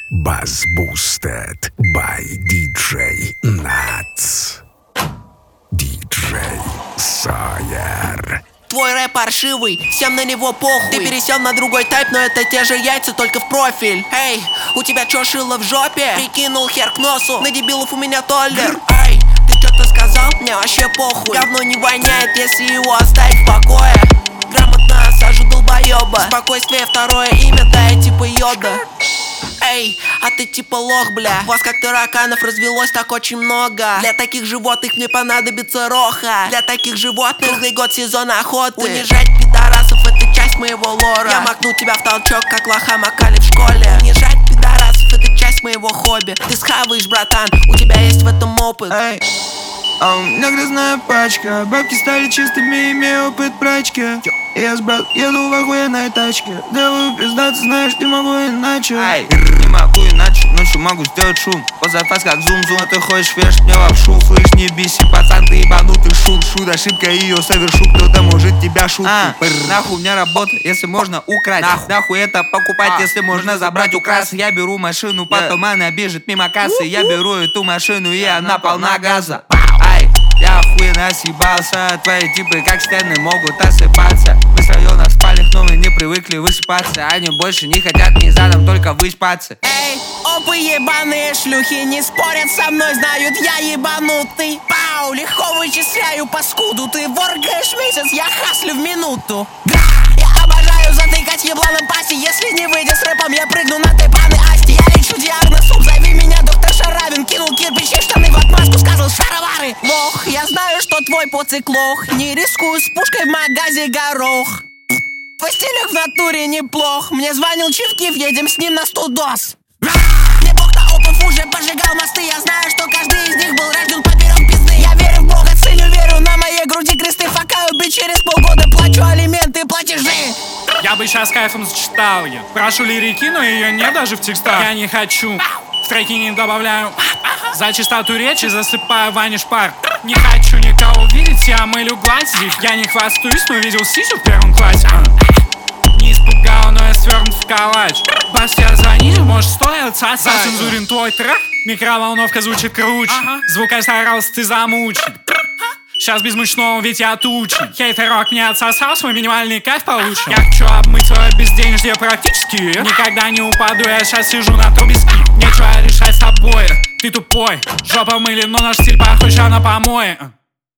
Buzz boosted by DJ Nuts. DJ Sawyer. Твой рэп паршивый, всем на него похуй. Ты пересел на другой тайп, но это те же яйца, только в профиль. Эй, у тебя чё, шило в жопе? Прикинул хер к носу, на дебилов у меня толлер. Эй, ты чё-то сказал? Мне вообще похуй. Говно не воняет, если его оставить в покое. Грамотно осажу долбоёба. Спокойствие второе имя, да я типа Йода. Эй, а ты типа лох, бля. Вас как тараканов развелось так очень много. Для таких животных мне понадобится роха. Для таких животных круглый год сезон охоты. Унижать пидорасов — это часть моего лора. Я макну тебя в толчок, как лоха макали в школе. Унижать пидорасов — это часть моего хобби. Ты схаваешь, братан, у тебя есть в этом опыт. Эй, а у меня грязная пачка. Бабки стали чистыми, имею опыт прачки. Я с брат еду в охуенной тачке. Делаю пиздаться, знаешь, не могу иначе. Ай, не могу иначе, ночью могу сделать шум. Позафас как зум-зум, а ты хочешь вешать мне лапшу. Слышь, не биси, пацан, ты ебанутый шут. Ошибка, ее совершу, кто-то может тебя шутить. Нахуй мне работа, если можно украсть. Нахуй это покупать, если можно забрать, украсть. Я беру машину, потом она бежит мимо кассы. Я беру эту машину, и она полна газа. Ай, я охуенно съебался. Твои типы как стены могут осыпаться. Мы с района спальных, но мы не привыкли высыпаться. Они больше не хотят ни задом, только выспаться. Эй, опы ебаные шлюхи не спорят со мной, знают, я ебанутый. Пау, легко вычисляю паскуду. Ты воргаешь месяц, я хаслю в минуту. Я обожаю затыкать ебланом пасти. Если не выйдет с рэпом, я прыгну на тайпаны Асти. Я лечу диагноз, зови меня доктор Шаравин. Кинул кирпичи, штаны в отмазку, сказал шаровары. Лох, я знаю, что твой поцик лох. Не рискую с пушкой в магазе горох. Твой стилек в натуре неплох. Мне звонил Чивкив, едем с ним на 100 доз. Мне бог на опов уже пожигал мосты. Я знаю, что каждый из них был рожден поперек пизды. Я верю в Бога, ценю веру, на моей груди кресты. Факаю, быть через полгода плачу алименты, платежи. Я бы сейчас кайфом зачитал ее. Прошу лирики, но ее нет даже в текстах. Я не хочу, в треки не добавляю. За чистоту речи засыпаю Ване шпар. Не хочу никого видеть, я мылю гладь. Я не хвастаюсь, но видел сисю в первом классе. Не испугал, но я свернут в калач. Бас, я звонил, может стоит зацензурен твой трек. Микроволновка звучит круче. Звука старался, ты замучен. Сейчас без мучного, ведь я тучен. Хейтерок не отсосал, свой минимальный кайф получил. Я хочу обмыть свое безденежье практически. Никогда не упаду, я сейчас сижу на трубиске. Нечего решать с тобой, ты тупой. Жопа мыли, но наш стиль похож на помои.